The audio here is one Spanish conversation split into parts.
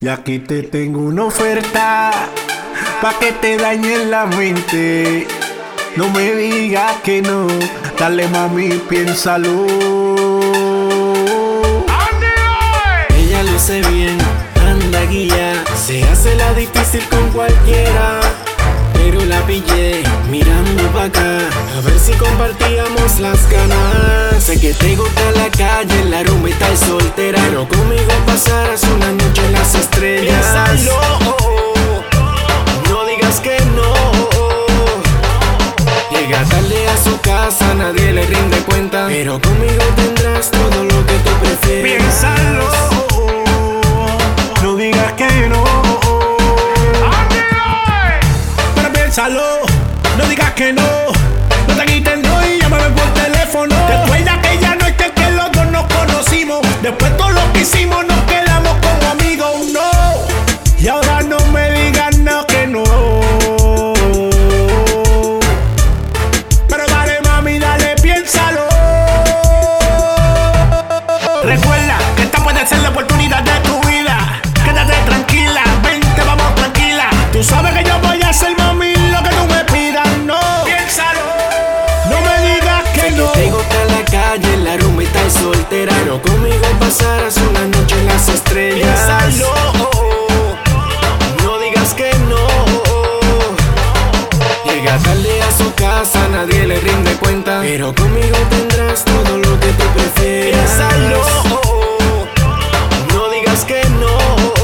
Y aquí te tengo una oferta pa' que te dañe la mente. No me digas que no, dale mami, piénsalo. Ella lo sé bien, anda guía, se hace la difícil con cualquiera. Pero la pillé mirando pa' acá, a ver si compartíamos las ganas. Sé que te gusta la calle, la rumba y tal soltera, pero conmigo pasarás una noche en las estrellas. Piénsalo, no digas que no. Llega tarde a su casa, nadie le rinde cuenta, pero conmigo tendrás todo lo que tú prefieres. Piénsalo, no digas que no. Pero piénsalo, no digas que no. No te quites no y llámame por teléfono. Recuerda aquella noche que los dos nos conocimos. Después todo lo que hicimos nos quedamos como amigos, no. Y ahora no me digas no que no. Pero dale mami, dale, piénsalo. Recuerda que esta puede ser la oportunidad de tu vida. Quédate tranquila, vente, vamos tranquila. Tú sabes que yo voy a hacer mami lo que tú me pidas, no. Piénsalo, no me digas que no. Te gusta la calle, la rumba y tal soltera, pero conmigo pasarás una noche en las estrellas. Piénsalo, no digas que no. Llega tarde a su casa, nadie le rinde cuenta, pero conmigo tendrás todo lo que tú prefieras. piénsalo, no digas que no.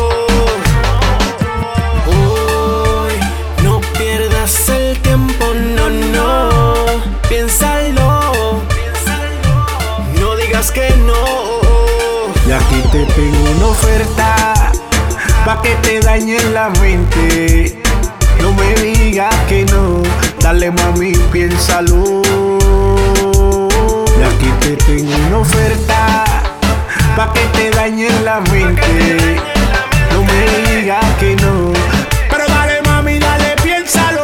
Hoy no pierdas el tiempo, no, no. Piénsalo, no digas que no. y aquí te tengo una oferta pa' que te dañe la mente. No me digas que no, dale mami, piénsalo. Y aquí te tengo una oferta pa' que te dañe la mente. No me digas que no, pero dale mami, dale, piénsalo.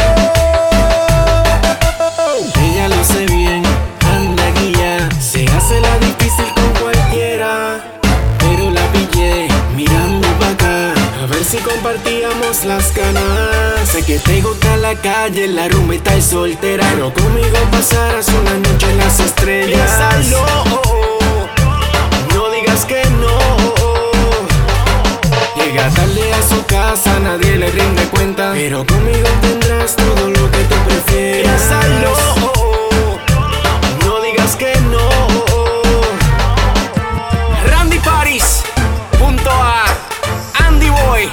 Ella lo sé bien, anda guía, se hace la difícil con cualquiera, pero la pillé mirando pa' acá, a ver si compartíamos las ganas. Sé que te gusta la calle, la rumba y tal soltera, pero conmigo pasarás una noche en las estrellas. Piénsalo, no digas que no. Llega tarde a su casa, nadie le rinde cuenta, pero conmigo tendrás todo lo que tú prefieras. piénsalo, no digas que no. Randy Paris junto a Andy Boy,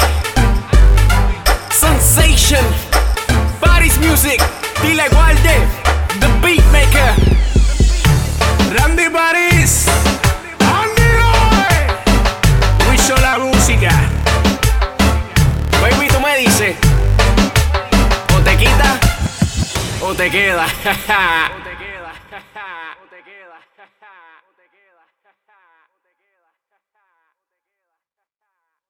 Sensation, Paris Music, Dile Walde, The Beatmaker. Randy Paris, Andy Boy, Wiso la música. Baby, tú me dices, o te quita o te queda.